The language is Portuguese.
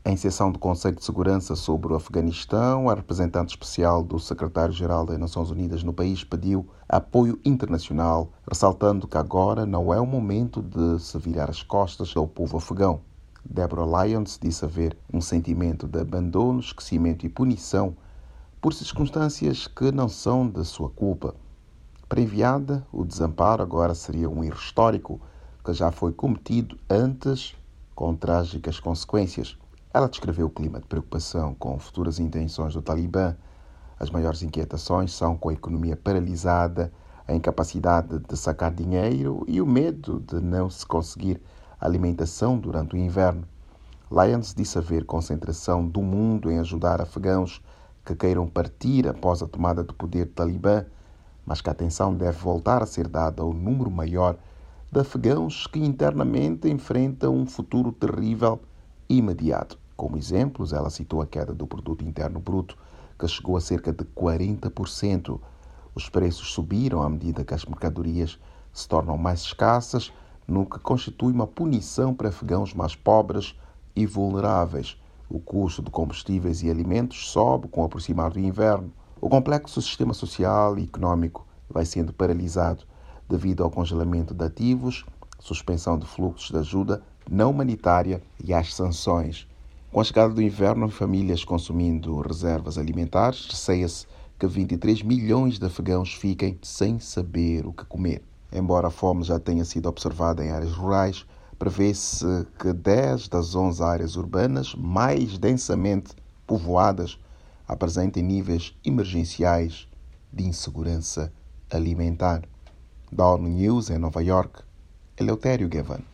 Em sessão do Conselho de Segurança sobre o Afeganistão, a representante especial do secretário-geral das Nações Unidas no país pediu apoio internacional, ressaltando que agora não é o momento de se virar as costas ao povo afegão. Deborah Lyons disse haver um sentimento de abandono, esquecimento e punição por circunstâncias que não são de sua culpa. Para a enviada, o desamparo agora seria um erro histórico que já foi cometido antes, com trágicas consequências. Ela descreveu o clima de preocupação com futuras intenções do Talibã. As maiores inquietações são com a economia paralisada, a incapacidade de sacar dinheiro e o medo de não se conseguir alimentação durante o inverno. Lyons disse haver concentração do mundo em ajudar afegãos que queiram partir após a tomada do poder do Talibã, mas que a atenção deve voltar a ser dada ao número maior de afegãos que internamente enfrentam um futuro terrível e imediato. Como exemplos, ela citou a queda do produto interno bruto, que chegou a cerca de 40%. Os preços subiram à medida que as mercadorias se tornam mais escassas, no que constitui uma punição para afegãos mais pobres e vulneráveis. O custo de combustíveis e alimentos sobe com o aproximar do inverno. O complexo sistema social e econômico vai sendo paralisado devido ao congelamento de ativos, suspensão de fluxos de ajuda não humanitária e às sanções. Com a chegada do inverno, famílias consumindo reservas alimentares, receia-se que 23 milhões de afegãos fiquem sem saber o que comer. Embora a fome já tenha sido observada em áreas rurais, prevê-se que 10 das 11 áreas urbanas mais densamente povoadas apresentem níveis emergenciais de insegurança alimentar. Da ONU News, em Nova York, Eleutério Gavan.